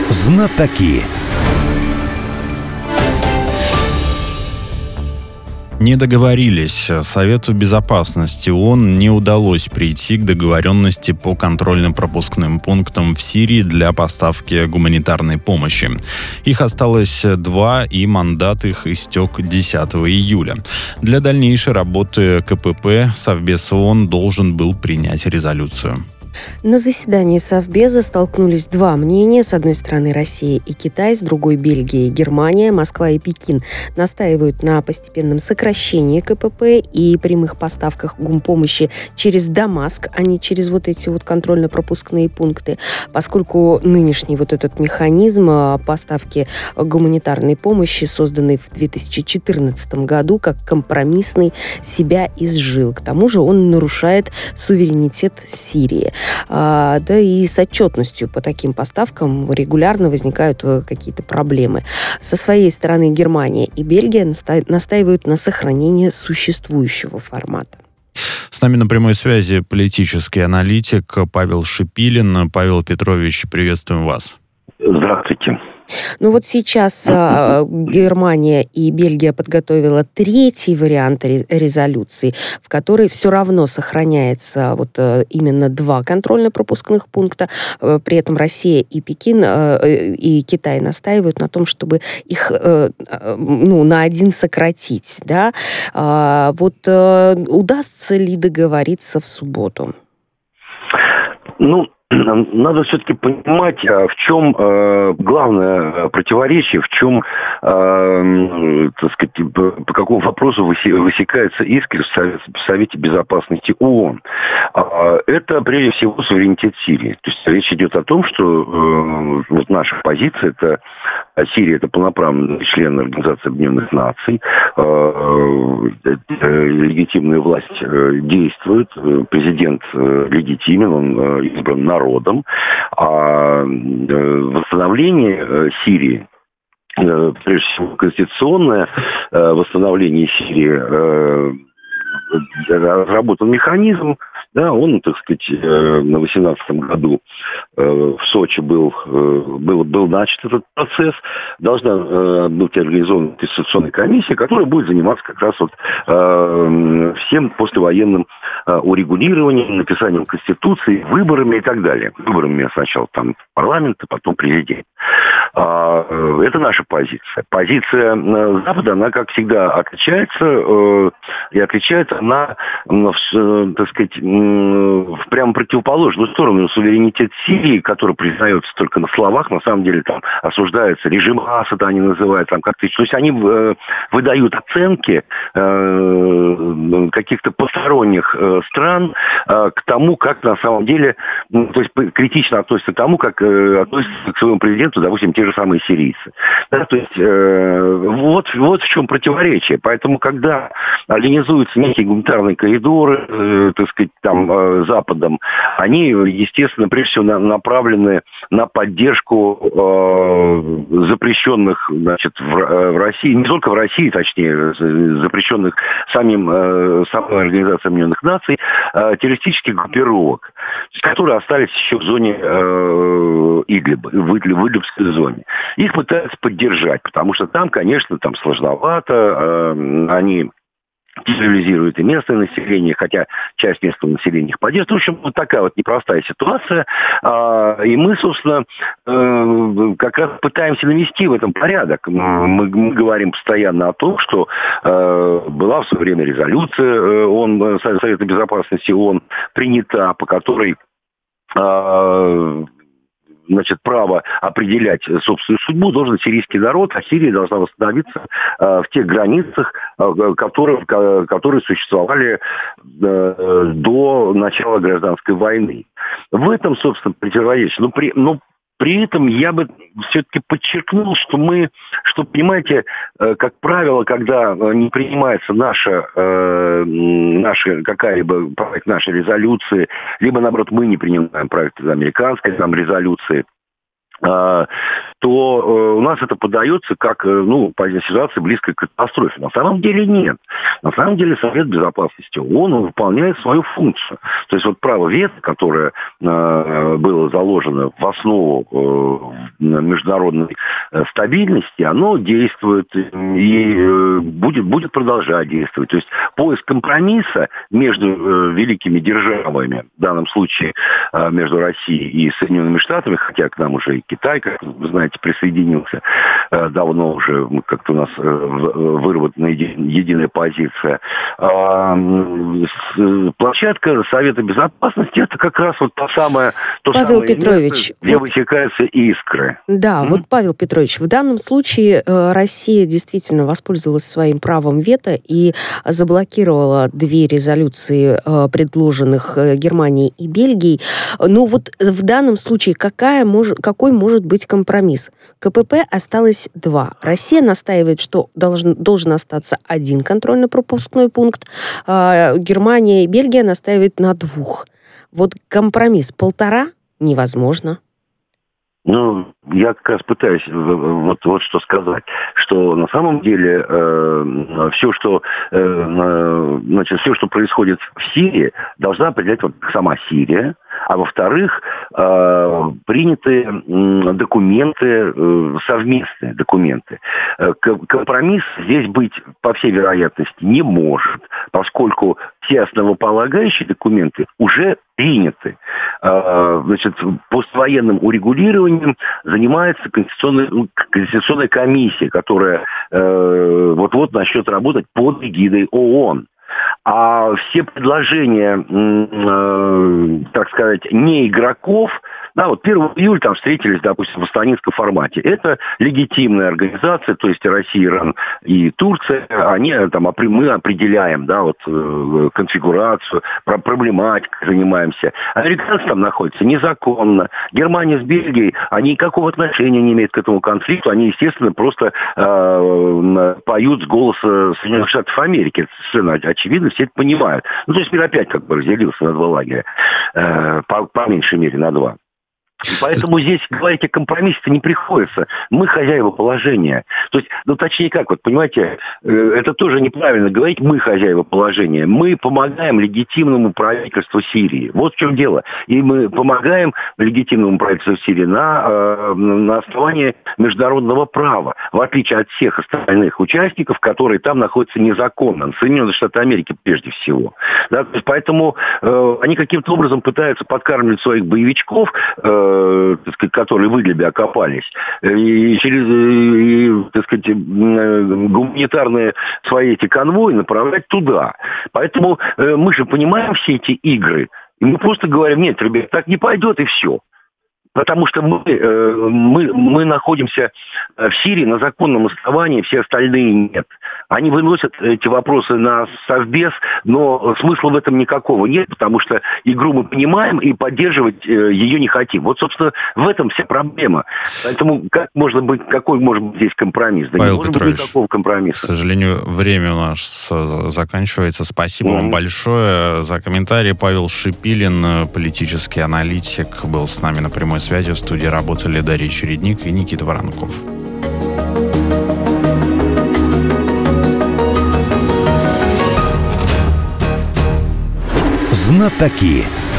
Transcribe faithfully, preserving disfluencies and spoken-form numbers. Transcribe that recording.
Знатоки. Не договорились. Совету Безопасности ООН не удалось прийти к договоренности по контрольно-пропускным пунктам в Сирии для поставки гуманитарной помощи. Их осталось два, и мандат их истек десятого июля. Для дальнейшей работы КПП Совбез ООН должен был принять резолюцию. На заседании Совбеза столкнулись два мнения. С одной стороны Россия и Китай, с другой Бельгия и Германия. Москва и Пекин настаивают на постепенном сокращении КПП и прямых поставках гумпомощи через Дамаск, а не через вот эти вот контрольно-пропускные пункты, поскольку нынешний вот этот механизм поставки гуманитарной помощи, созданный в две тысячи четырнадцатом году как компромиссный, себя изжил. К тому же он нарушает суверенитет Сирии. А, да и с отчетностью по таким поставкам регулярно возникают какие-то проблемы. Со своей стороны Германия и Бельгия наста- настаивают на сохранении существующего формата. С нами на прямой связи политический аналитик Павел Шипилин. Павел Петрович, приветствуем вас. Здравствуйте. Ну вот сейчас э, Германия и Бельгия подготовила третий вариант ре- резолюции, в которой все равно сохраняется вот э, именно два контрольно-пропускных пункта. Э, при этом Россия и Пекин э, и Китай настаивают на том, чтобы их э, э, ну, на один сократить. Да? Э, вот э, удастся ли договориться в субботу? Ну, надо все-таки понимать, в чем э, главное противоречие, в чем, э, так сказать, по какому вопросу высекается искренне в Совете Безопасности ООН. Это, прежде всего, суверенитет Сирии. То есть речь идет о том, что э, вот наша позиция, это Сирия, это полноправный член Организации Объединенных Наций, э, э, легитимная власть э, действует, президент э, легитимен, он э, избран народом. Народом, а восстановление Сирии, прежде всего конституционное восстановление Сирии, разработан механизм, да, он, так сказать, на восемнадцатом году в Сочи был, был, был начат этот процесс. Должна быть организована конституционная комиссия, которая будет заниматься как раз вот всем послевоенным урегулированием, написанием конституции, выборами и так далее. Выборами сначала там парламент, а потом президент. Это наша позиция. Позиция Запада, она, как всегда, отличается, и отличается она, так сказать, в прямо противоположную сторону. Суверенитет Сирии, который признается только на словах, на самом деле там осуждается режим Асада, они называют там как-то. То есть они выдают оценки каких-то посторонних стран к тому, как на самом деле, то есть критично относятся к тому, как относятся к своему президенту, допустим, те же самые сирийцы. Да, то есть вот, вот в чем противоречие. Поэтому, когда организуются некие гуманитарные коридоры, э, так сказать, там, э, Западом, они, естественно, прежде всего на, направлены на поддержку э, запрещенных, значит, в, э, в России, не только в России, точнее, запрещенных самим, э, самой Организацией Объединенных Наций, э, террористических группировок, которые остались еще в зоне э, Идлиба, в, Идлиб, в Идлибской зоне. Их пытаются поддержать, потому что там, конечно, там сложновато, э, они терроризируют и местное население, хотя часть местного населения их поддерживает. В общем, вот такая вот непростая ситуация. И мы, собственно, как раз пытаемся навести в этом порядок. Мы, мы говорим постоянно о том, что была в свое время резолюция ООН, Совета Безопасности ООН принята, по которой значит, право определять собственную судьбу должен сирийский народ, а Сирия должна восстановиться э, в тех границах, э, которые, э, которые существовали э, до начала гражданской войны. В этом, собственно, противоречие. Но при, но при этом я бы все-таки подчеркнул, что мы, что, понимаете, э, как правило, когда не принимается наша, э, наша какая-либо проект нашей резолюции, либо, наоборот, мы не принимаем проект американской там, резолюции, то у нас нас это подается как, ну, ситуация близкая к катастрофе. На самом деле нет. На самом деле Совет Безопасности ООН выполняет свою функцию. То есть вот право вето, которое э, было заложено в основу э, международной э, стабильности, оно действует и э, будет, будет продолжать действовать. То есть поиск компромисса между э, великими державами, в данном случае э, между Россией и Соединенными Штатами, хотя к нам уже и Китай, как вы знаете, присоединился э, давно уже, как-то у нас э, выработана еди, единая позиция. А, с, площадка Совета Безопасности — это как раз вот та самая, то Павел самое Петрович, место, где вот высекаются искры. Да, М? вот, Павел Петрович, в данном случае э, Россия действительно воспользовалась своим правом вето и заблокировала две резолюции, э, предложенных э, Германией и Бельгией. Но вот в данном случае какая мож, какой может быть компромисс? КПП осталось два. Россия настаивает, что должен, должен остаться один контрольно-пропускной пункт. Э, Германия и Бельгия настаивают на двух. Вот компромисс полтора невозможно. Ну, я как раз пытаюсь вот, вот что сказать, что на самом деле э, все, что, э, значит, все, что происходит в Сирии, должна определять вот сама Сирия, а во-вторых, э, приняты э, документы, э, совместные документы. Э, компромисс здесь быть, по всей вероятности, не может, поскольку все основополагающие документы уже приняты. Э, значит, поствоенным урегулированием занимается конституционная, конституционная комиссия, которая э, вот-вот начнет работать под эгидой ООН. А все предложения, э, так сказать, не игроков, да, вот первого июля там встретились, допустим, в астанинском формате. Это легитимная организация, то есть Россия, Иран и Турция, они там, мы определяем, да, вот э, конфигурацию, про проблематику занимаемся. Американцы там находятся незаконно. Германия с Бельгией, они никакого отношения не имеют к этому конфликту, они, естественно, просто э, поют с голоса Соединенных Штатов Америки. Это совершенно очевидно, все это понимают. Ну, то есть мир опять как бы разделился на два лагеря, э, по, по меньшей мере на два. И поэтому здесь говорить о компромиссе-то не приходится. Мы хозяева положения. То есть, ну точнее как, вот понимаете, это тоже неправильно говорить, мы хозяева положения. Мы помогаем легитимному правительству Сирии. Вот в чем дело. И мы помогаем легитимному правительству Сирии на, на основании международного права, в отличие от всех остальных участников, которые там находятся незаконно. Соединенные Штаты Америки прежде всего. Да, то есть, поэтому э, они каким-то образом пытаются подкармливать своих боевичков, э, так сказать, которые в Идлибе окопались, и через, и, так сказать, гуманитарные свои эти конвои направлять туда. Поэтому э, мы же понимаем все эти игры, и мы просто говорим: нет, ребят, так не пойдет, и все. Потому что мы, э, мы, мы находимся в Сирии на законном основании, все остальные нет. Они выносят эти вопросы на Совбез, но смысла в этом никакого нет, потому что игру мы понимаем и поддерживать э, ее не хотим. Вот, собственно, в этом вся проблема. Поэтому как можно быть, какой может быть здесь компромисс? Да Павел не может Петрович, быть никакого компромисса. К сожалению, время у нас заканчивается. Спасибо mm-hmm. вам большое за комментарий. Павел Шипилин, политический аналитик, был с нами на прямой связи. В студии работали Дарья Чередник и Никита Воронков. Знатоки.